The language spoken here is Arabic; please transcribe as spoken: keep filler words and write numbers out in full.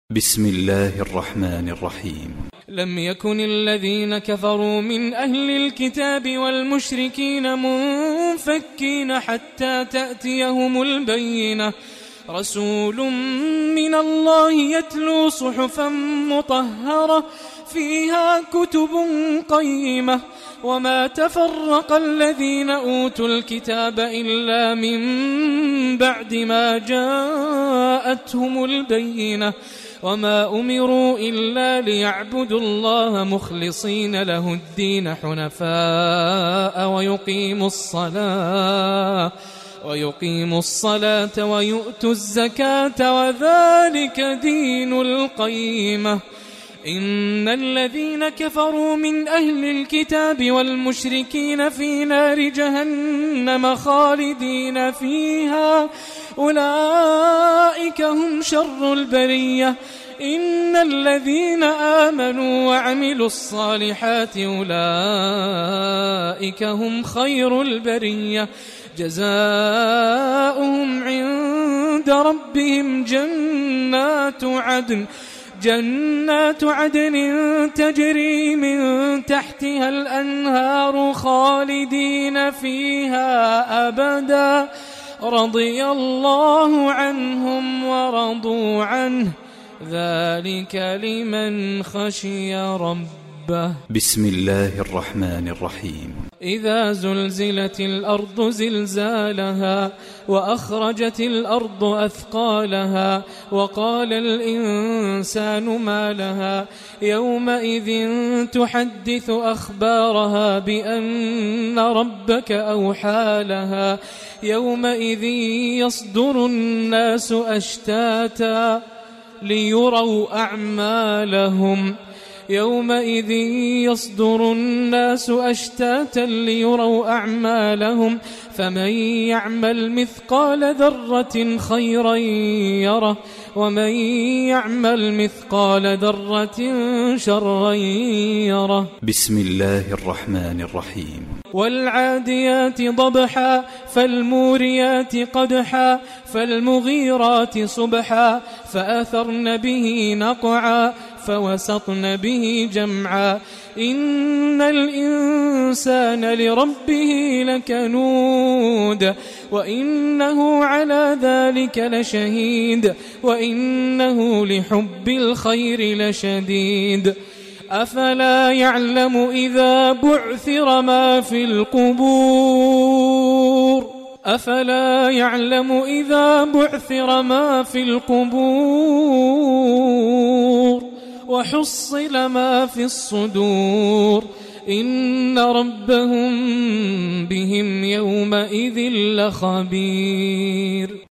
بسم الله الرحمن الرحيم. لم يكن الذين كفروا من أهل الكتاب والمشركين منفكين حتى تأتيهم البينة، رسول من الله يتلو صحفا مطهرة فيها كتب قيمة، وما تفرق الذين أوتوا الكتاب إلا من بعد ما جاءتهم البينة، وما أمروا إلا ليعبدوا الله مخلصين له الدين حنفاء ويقيموا الصلاة ويقيموا الصلاة ويؤتوا الزكاة وذلك دين القيمة. إن الذين كفروا من أهل الكتاب والمشركين في نار جهنم خالدين فيها أولئك هم شر البرية. إن الذين آمنوا وعملوا الصالحات أولئك هم خير البرية، جزاؤهم عند ربهم جنات عدن جنات عدن تجري من تحتها الأنهار خالدين فيها أبدا، رضي الله عنهم ورضوا عنه، ذلك لمن خشي ربه. بسم الله الرحمن الرحيم. إذا زلزلت الأرض زلزالها وأخرجت الأرض أثقالها وقال الإنسان ما لها يومئذ تحدث أخبارها بأن ربك أوحى لها، يومئذ يصدر الناس أشتاتا ليروا أعمالهم يومئذ يصدر الناس أشتاتا ليروا أعمالهم، فمن يعمل مثقال ذرة خيرا يره، ومن يعمل مثقال ذرة شرا يره. بسم الله الرحمن الرحيم. والعاديات ضبحا فالموريات قدحا فالمغيرات صبحا فأثرن به نقعا فوسطن به جمعا، إن الإنسان لربه لكنود وإنه على ذلك لشهيد وإنه لحب الخير لشديد. أفلا يعلم إذا بعثر ما في القبور أفلا يعلم إذا بعثر ما في القبور وحصل ما في الصدور، إن ربهم بهم يومئذ لخبير.